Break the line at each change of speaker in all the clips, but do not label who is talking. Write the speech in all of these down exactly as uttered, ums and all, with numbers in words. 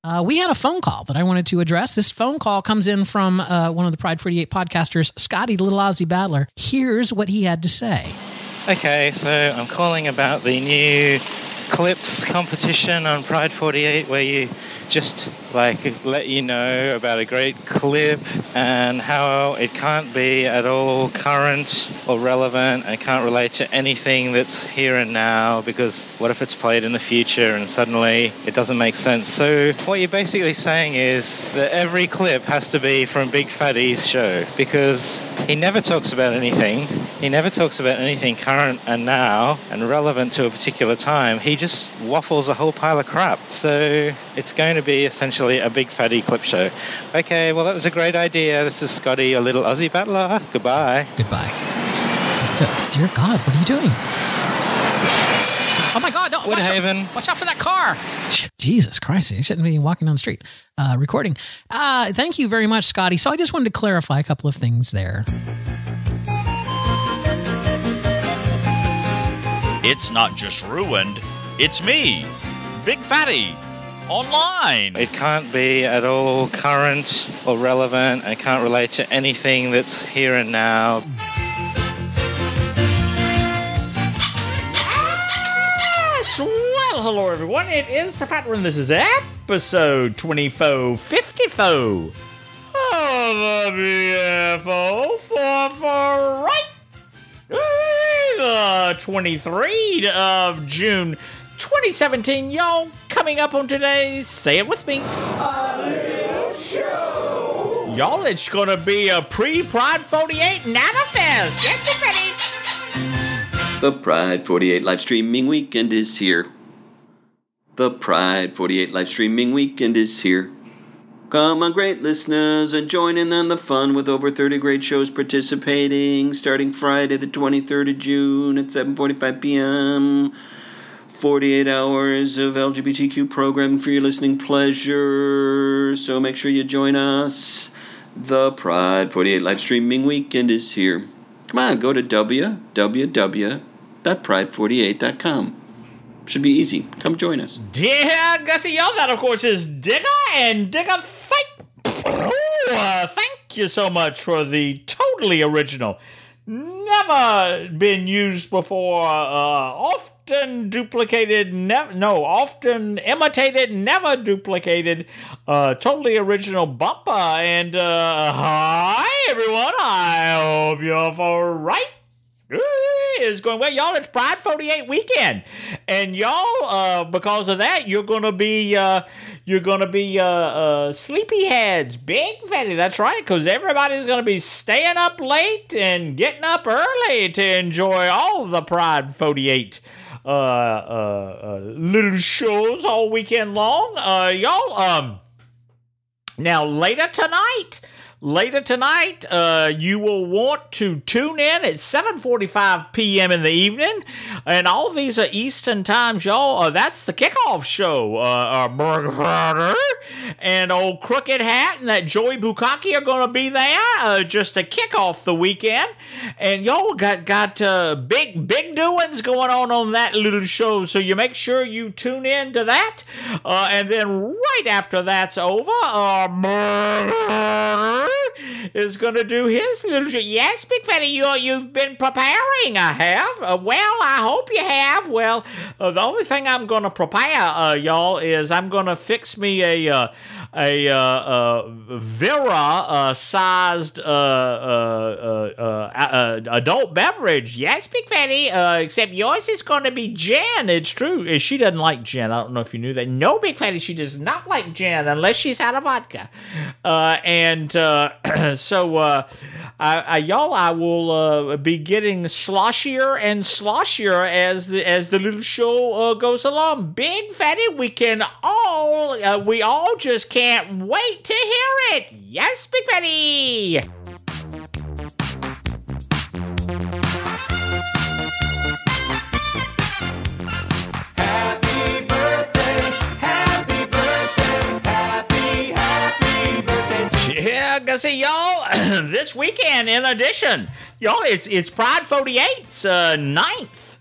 Uh, we had a phone call that I wanted to address. This phone call comes in from uh, one of the Pride forty-eight podcasters, Scotty the Little Aussie Battler. Here's what he had to say.
Okay, so I'm calling about the new clips competition on Pride forty-eight where you just like let you know about a great clip and how it can't be at all current or relevant and can't relate to anything that's here and now, because what if it's played in the future and suddenly it doesn't make sense? So what you're basically saying is that every clip has to be from Big Fatty's show, because he never talks about anything. He never talks about anything current and now and relevant to a particular time. He just waffles a whole pile of crap. So it's going to be essentially a Big Fatty clip show. Okay, well, that was a great idea. This is Scotty, a little Aussie battler. Goodbye.
Goodbye. Dear God, what are you doing? Oh my God, no.
Woodhaven.
Watch out, watch out for that car. Jesus Christ, you shouldn't be walking down the street uh, recording. Uh, thank you very much, Scotty. So I just wanted to clarify a couple of things there.
It's not just ruined, it's me, Big Fatty, online.
It can't be at all current or relevant and can't relate to anything that's here and now.
Yes! Well, hello everyone, it is the Fat One. This is episode twenty-four fifty-four of the B F O for for right. The twenty-third of June, twenty seventeen, y'all. Coming up on today's, say it with me, a little show. Y'all, it's gonna be a pre-Pride forty-eight Nanofest. Yes, get ready.
The Pride forty-eight live streaming weekend is here. The Pride forty-eight live streaming weekend is here. Come on, great listeners, and join in on the fun with over thirty great shows participating starting Friday the twenty-third of June at seven forty-five p.m. forty-eight hours of L G B T Q programming for your listening pleasure. So make sure you join us. The Pride forty-eight live streaming weekend is here. Come on, go to w w w dot pride forty-eight dot com. Should be easy. Come join us.
Dear Gussie, y'all, that of course is Digger and Digger Fight. Oh, uh, thank you so much for the totally original, never been used before, uh, often duplicated, ne- no, often imitated, never duplicated, uh, totally original bumper. And uh, hi everyone, I hope you're all right. Is going well, y'all. It's Pride forty-eight weekend, and y'all, uh, because of that, you're gonna be, uh, you're gonna be, uh, uh, sleepyheads, Big Fatty. That's right, because everybody's gonna be staying up late and getting up early to enjoy all the Pride forty-eight, uh, uh, uh little shows all weekend long. Uh, y'all, um, now later tonight. Later tonight, uh, you will want to tune in at seven forty-five p.m. in the evening, and all these are Eastern times, y'all. Uh, that's the kickoff show. Uh, uh, Burger Carter and old Crooked Hat and that Joey Bukaki are going to be there uh, just to kick off the weekend. And y'all got got uh, big big doings going on on that little show, so you make sure you tune in to that. Uh, and then right after that's over, uh, Burger is going to do his little show. Yes, Big Fatty, you, you've been preparing, I have. Uh, well, I hope you have. Well, uh, the only thing I'm going to prepare, uh, y'all, is I'm going to fix me a uh, a uh, uh, Vera-sized uh, uh, uh, uh, uh, adult beverage. Yes, Big Fatty, uh, except yours is going to be gin. It's true. She doesn't like gin. I don't know if you knew that. No, Big Fatty, she does not like gin unless she's out of vodka. Uh, and... Uh, so, uh, I, I, y'all, I will uh, be getting sloshier and sloshier as the as the little show uh, goes along. Big Fatty, we can all, uh, we all just can't wait to hear it. Yes, Big Fatty. Yeah, Gussie, y'all, this weekend, in addition, y'all, it's it's Pride forty-eight's uh, ninth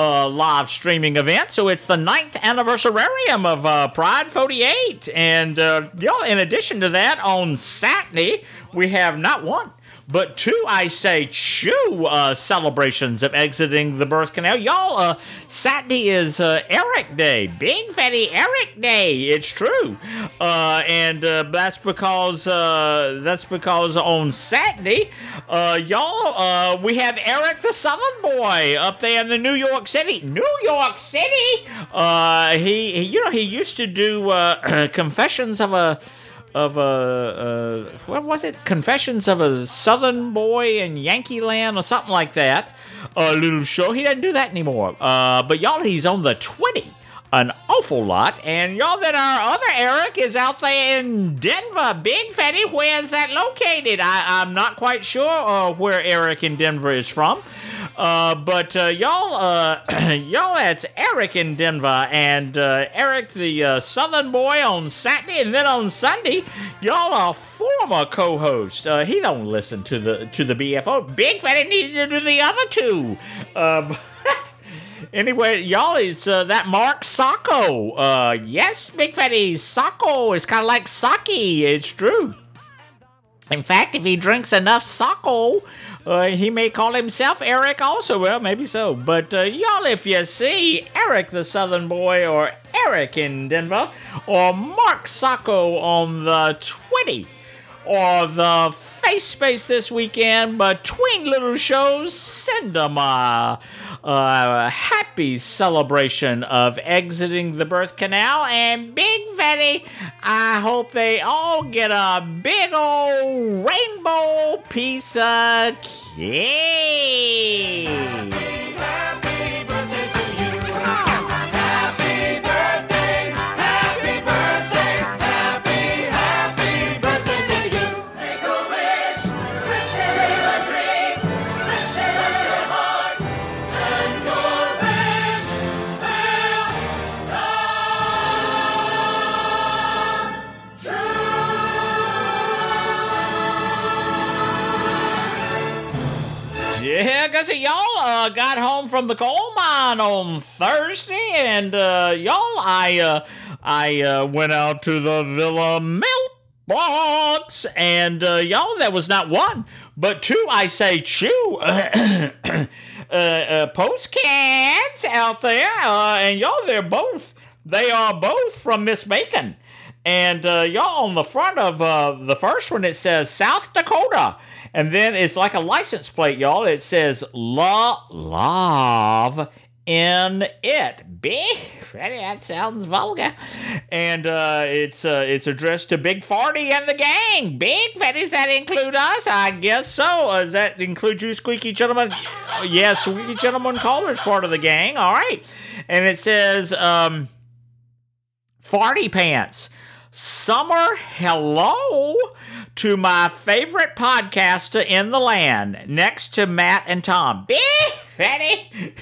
uh, live streaming event. So it's the ninth anniversarium of uh, Pride forty-eight. And, uh, y'all, in addition to that, on Saturday, we have not one, but two, I say, two uh, celebrations of exiting the birth canal. Y'all, uh, Saturday is uh, Eric Day. Big Fatty Eric Day. It's true. Uh, and uh, that's because uh, that's because on Saturday, uh, y'all, uh, we have Eric the Southern Boy up there in the New York City. New York City! Uh, he, he you know, he used to do uh, Confessions of a... of a, uh, what was it? Confessions of a Southern Boy in Yankee Land or something like that. A little show. He doesn't do that anymore. Uh, but y'all, he's on the twenty an awful lot. And y'all, that our other Eric is out there in Denver. Big Fatty, where's that located? I, I'm not quite sure uh, where Eric in Denver is from. Uh, but uh, y'all, uh, y'all, that's Eric in Denver, and uh, Eric the uh, Southern Boy on Saturday, and then on Sunday, y'all are former co-host. Uh, he don't listen to the to the B F O. Big Fatty needed to do the other two. Uh, Anyway, y'all, it's uh, that Mark Sacco. Uh, yes, Big Fatty, Sacco is kind of like sake. It's true. In fact, if he drinks enough Sacco, uh, he may call himself Eric also. Well, maybe so. But, uh, y'all, if you see Eric the Southern Boy or Eric in Denver or Mark Sacco on the twenty or the Face Space this weekend between little shows, send them a, a happy celebration of exiting the birth canal. And Big Fatty, I hope they all get a big old rainbow piece of cake.
Happy birthday to you. Happy birthday, happy birthday, happy, happy birthday to you. Make a wish, wish it in a dream, wish it in your heart, and your wish will come true.
Yeah, guys, y'all uh, got home from the coal mine on Thursday, and uh, y'all, I uh, I uh, went out to the Villa Mailbox, and uh, y'all, that was not one, but two, I say two, uh, uh, postcards out there, uh, and y'all, they're both, they are both from Miss Bacon, and uh, y'all, on the front of uh, the first one, it says South Dakota. And then it's like a license plate, y'all. It says La Love in it. Big Fatty, that sounds vulgar. And uh, it's uh, it's addressed to Big Farty and the gang. Big Fatty, does that include us? I guess so. Uh, does that include you, Squeaky Gentleman? Yes, yeah, Squeaky Gentleman Caller's part of the gang. All right. And it says um, Farty Pants. Summer hello to my favorite podcaster in the land, next to Matt and Tom. Big Fatty.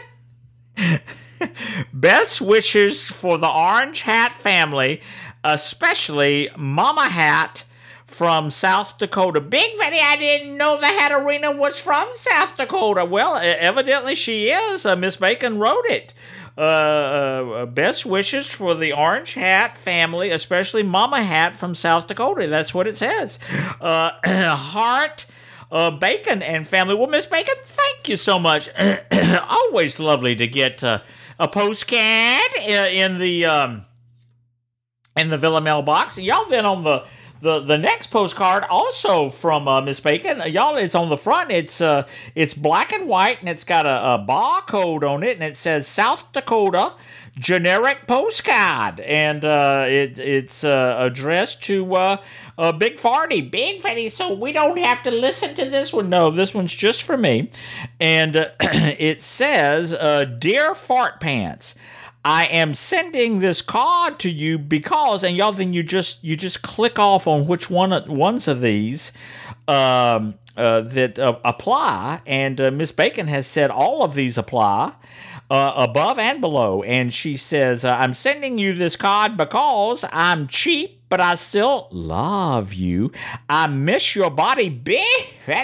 Best wishes for the Orange Hat family, especially Mama Hat from South Dakota. Big Fatty, I didn't know the Hat Arena was from South Dakota. Well, evidently she is. Uh, Miss Bacon wrote it. Uh, uh, best wishes for the Orange Hat family, especially Mama Hat from South Dakota. That's what it says. Uh, Heart, uh, Bacon, and family. Well, Miss Bacon, thank you so much. Always lovely to get uh, a postcard in the um, in the Villa mailbox. Y'all, then on the The the next postcard, also from uh, Miss Bacon, y'all, it's on the front. It's uh, it's black and white, and it's got a, a barcode on it, and it says South Dakota generic postcard, and uh, it it's uh, addressed to uh, uh, Big Farty, Big Fatty. So we don't have to listen to this one. No, this one's just for me, and uh, it says, uh, "Dear Fart Pants, I am sending this card to you because," and y'all, then you just you just click off on which one ones of these um, uh, that uh, apply, and uh, Miss Bacon has said all of these apply uh, above and below, and she says, uh, "I'm sending you this card because I'm cheap, but I still love you. I miss your body, Big Fatty."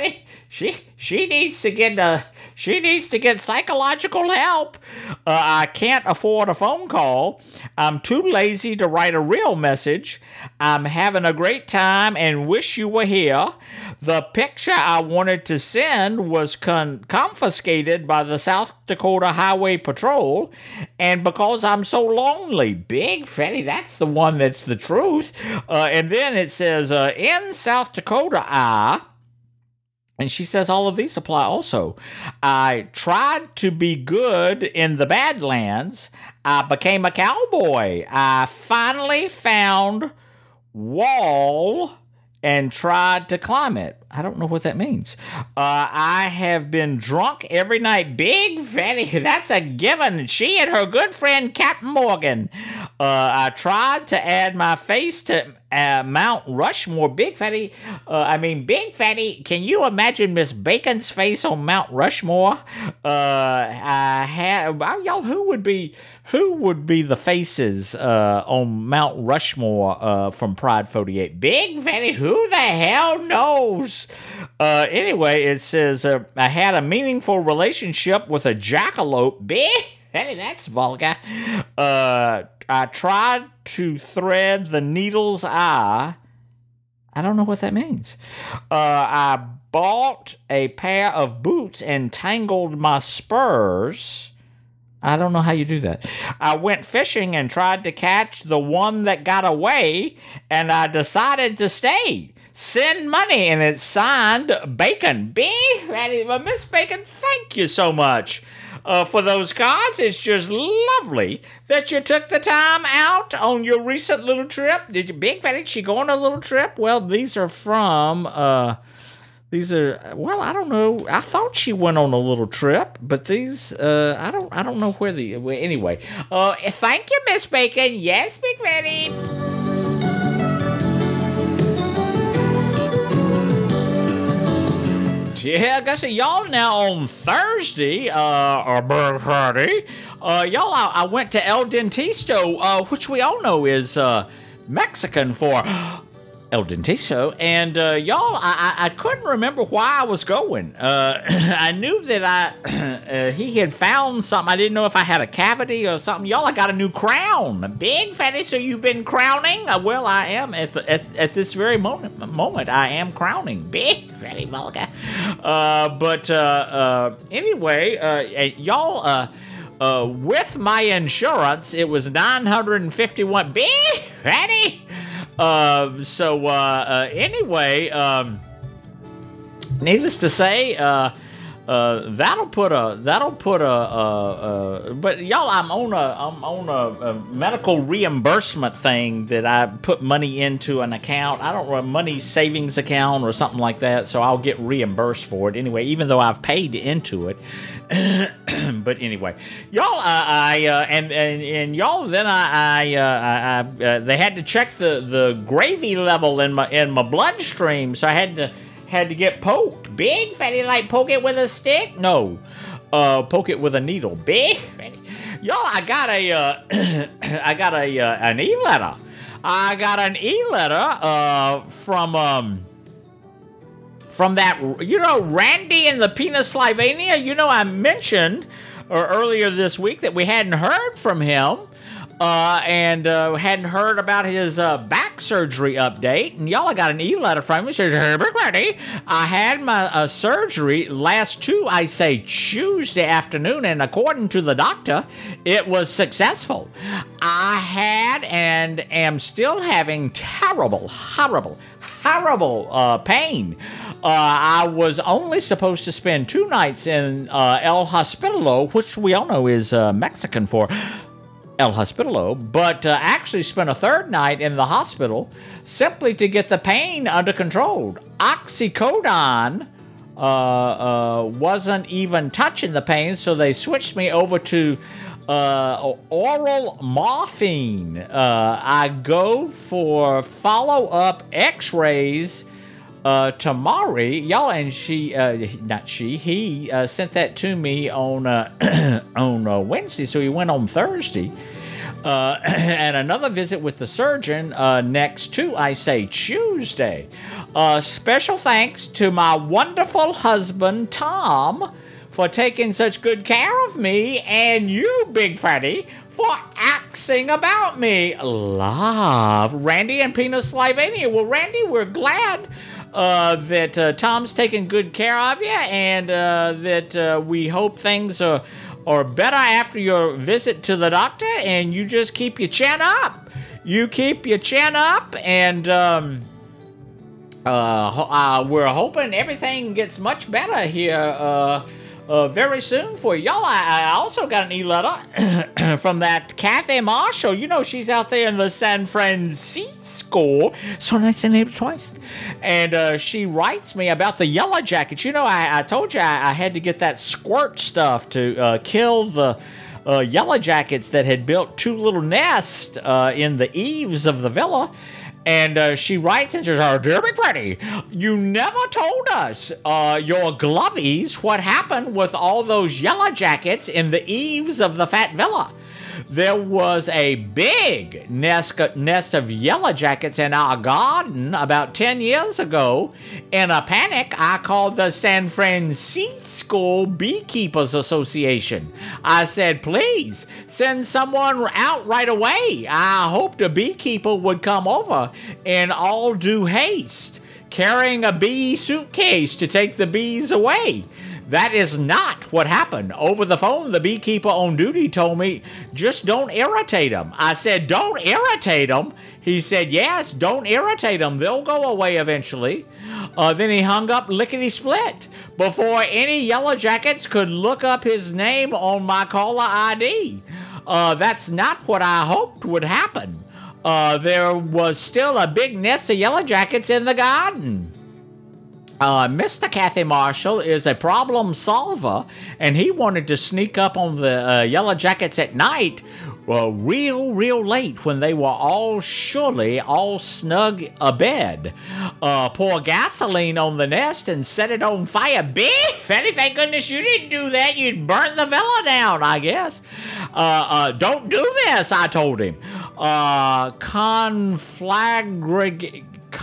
she she needs to get uh, she needs to get psychological help. Uh, I can't afford a phone call. I'm too lazy to write a real message. I'm having a great time and wish you were here. The picture I wanted to send was con- confiscated by the South Dakota Highway Patrol, and because I'm so lonely, Big Fatty, that's the one that's the truth. Uh, and then it says, uh, in South Dakota, I... And she says all of these apply also. I tried to be good in the Badlands. I became a cowboy. I finally found wall and tried to climb it. I don't know what that means. Uh, I have been drunk every night. Big Fatty, that's a given. She and her good friend Captain Morgan. Uh, I tried to add my face to uh, Mount Rushmore. Big Fatty, uh, I mean, Big Fatty, can you imagine Miss Bacon's face on Mount Rushmore? Uh, I had, y'all, who would be, who would be the faces uh, on Mount Rushmore uh, from Pride forty-eight? Big Fatty, who the hell knows? Uh, anyway, it says, uh, I had a meaningful relationship with a jackalope. Big Fatty, that's vulgar. Uh, I tried to thread the needle's eye. I don't know what that means. Uh, I bought a pair of boots and tangled my spurs. I don't know how you do that. I went fishing and tried to catch the one that got away, and I decided to stay. Send money, and it's signed Bacon. B. Miss Bacon, thank you so much uh, for those cards. It's just lovely that you took the time out on your recent little trip. Did you, Big Fatty, she go on a little trip? Well, these are from... Uh, These are, well, I don't know. I thought she went on a little trip, but these, uh, I don't, I don't know where the, well, anyway. Uh, thank you, Miss Bacon. Yes, Big Fatty. Yeah, I guess y'all now on Thursday, uh, or Big Fatty, uh, y'all, I, I went to El Dentisto, uh, which we all know is, uh, Mexican for... El Dentisto, and uh, y'all, I, I I couldn't remember why I was going. Uh, I knew that I uh, he had found something. I didn't know if I had a cavity or something. Y'all, I got a new crown. Big Fatty, so you've been crowning? Uh, well, I am at, the, at at this very moment. Moment, I am crowning. Big Fatty Vulgar. Uh, but uh, uh, anyway, uh, y'all. Uh, uh, with my insurance, it was nine hundred fifty-one. Big Fatty. Uh, so, uh, uh, anyway, um, needless to say, uh, uh, that'll put a, that'll put a, uh, uh, but y'all, I'm on a, I'm on a, a medical reimbursement thing that I put money into an account. I don't know, a money savings account or something like that. So I'll get reimbursed for it anyway, even though I've paid into it. But anyway, y'all, uh, I uh, and, and and y'all, then I, I, uh, I, I uh, they had to check the, the gravy level in my in my bloodstream, so I had to had to get poked. Big Fatty, like poke it with a stick? No, uh, poke it with a needle. Big Fatty, y'all, I got a uh, I got a uh, an e letter. I got an e letter uh, from um. From that, you know, Randy and the Pennsylvania, you know, I mentioned uh, earlier this week that we hadn't heard from him uh, and uh, hadn't heard about his uh, back surgery update. And y'all, I got an e-letter from him. It says, hey, Big Fatty, I had my uh, surgery last two, I say, Tuesday afternoon, and according to the doctor, it was successful. I had and am still having terrible, horrible, horrible uh, pain. Uh, I was only supposed to spend two nights in uh, El Hospitalo, which we all know is uh, Mexican for El Hospitalo, but uh, actually spent a third night in the hospital simply to get the pain under control. Oxycodone uh, uh, wasn't even touching the pain, so they switched me over to uh, oral morphine. Uh, I go for follow-up x-rays Uh, Tamari, y'all, and she, uh, not she, he uh, sent that to me on uh, on uh, Wednesday, so he went on Thursday. Uh, and another visit with the surgeon uh, next to, I say, Tuesday. Uh, special thanks to my wonderful husband, Tom, for taking such good care of me, and you, Big Fatty, for axing about me. Love, Randy and Pina Slovenia. Well, Randy, we're glad uh, that uh, Tom's taking good care of you, and uh, that uh, we hope things are, are better after your visit to the doctor, and you just keep your chin up. You keep your chin up, and um, uh, ho- uh, we're hoping everything gets much better here uh, uh, very soon for y'all. I, I also got an e-letter from that Kathy Marshall. You know, she's out there in the San Francisco. So nice to name it twice. And uh, she writes me about the Yellow Jackets. You know, I, I told you I, I had to get that squirt stuff to uh, kill the uh, Yellow Jackets that had built two little nests uh, in the eaves of the villa. And uh, she writes and says, "Oh, dear Big Freddy, you never told us, uh, your glovies, what happened with all those Yellow Jackets in the eaves of the Fat Villa. There was a big nest, nest of Yellow Jackets in our garden about ten years ago. In a panic, I called the San Francisco Beekeepers Association. I said, please, send someone out right away. I hoped a beekeeper would come over in all due haste, carrying a bee suitcase to take the bees away. That is not what happened. Over the phone, the beekeeper on duty told me, just don't irritate them. I said, don't irritate them? He said, yes, don't irritate them. They'll go away eventually. Uh, then he hung up lickety-split before any Yellow Jackets could look up his name on my caller I D. Uh, that's not what I hoped would happen. Uh, there was still a big nest of Yellow Jackets in the garden. Uh, Mister Kathy Marshall is a problem solver, and he wanted to sneak up on the uh, Yellow Jackets at night uh, real, real late when they were all surely all snug abed. Uh, pour gasoline on the nest and set it on fire. Biff! Fatty, thank goodness you didn't do that. You'd burn the villa down, I guess. Uh, uh, don't do this, I told him. Uh, conflagrate...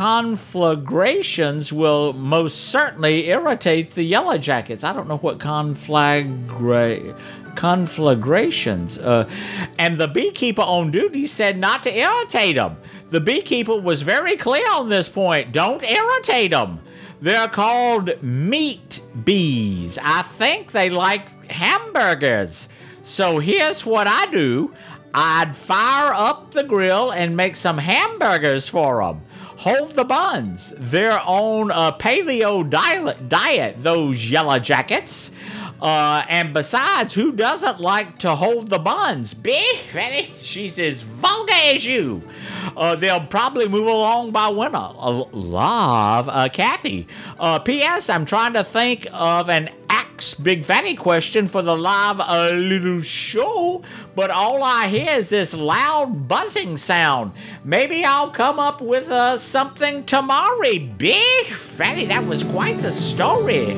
Conflagrations will most certainly irritate the Yellow Jackets. I don't know what conflagra- conflagrations. Uh, and the beekeeper on duty said not to irritate them. The beekeeper was very clear on this point. Don't irritate them. They're called meat bees. I think they like hamburgers. So here's what I do. I'd fire up the grill and make some hamburgers for them. Hold the buns. They're on a paleo diet, diet those Yellow Jackets. Uh, and besides, who doesn't like to hold the buns? Biff, Fatty, she's as vulgar as you. Uh, they'll probably move along by winter. Uh, love, uh, Kathy. Uh, P S. I'm trying to think of an Axe Big Fatty question for the live uh, little show, but all I hear is this loud buzzing sound. Maybe I'll come up with uh, something tomorrow. Big Fatty, that was quite the story.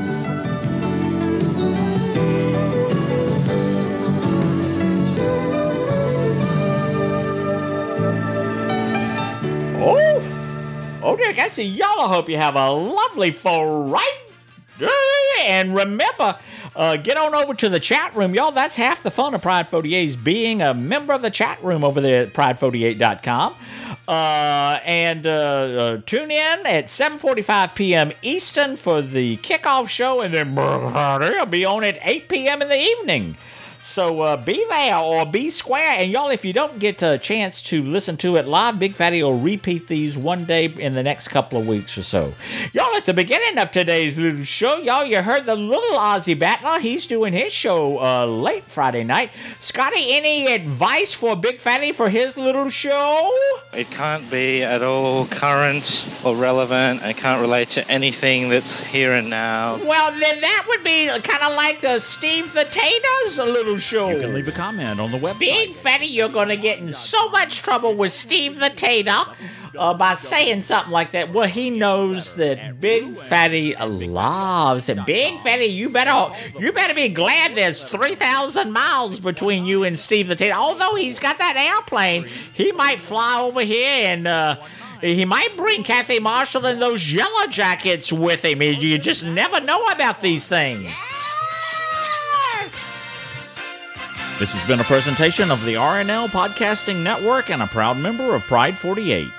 Oh, oh dear, I see y'all. I hope you have a lovely Friday. And remember, uh, get on over to the chat room, y'all. That's half the fun of Pride forty-eight is being a member of the chat room over there at pride forty-eight dot com. Uh, and uh, uh, tune in at seven forty-five p.m. Eastern for the kickoff show, and then it'll be on at eight p.m. in the evening. So uh, be there or be square. And y'all, if you don't get a chance to listen to it live, Big Fatty will repeat these one day in the next couple of weeks or so. Y'all, at the beginning of today's little show, y'all, you heard the little Ozzy Battler. He's doing his show uh, late Friday night. Scotty, any advice for Big Fatty for his little show?
It can't be at all current or relevant. It can't relate to anything that's here and now.
Well, then that would be kind of like uh, Steve the Tater's little show.
You can leave a comment on the website.
Big Fatty, you're going to get in so much trouble with Steve the Tater. uh, by saying something like that. Well, he knows that Big Fatty loves it. Big Fatty, you better you better be glad there's three thousand miles between you and Steve the Tate. Although he's got that airplane, he might fly over here and uh, he might bring Kathy Marshall and those Yellow Jackets with him. You just never know about these things. This has been a presentation of the R N L Podcasting Network and a proud member of Pride forty-eight.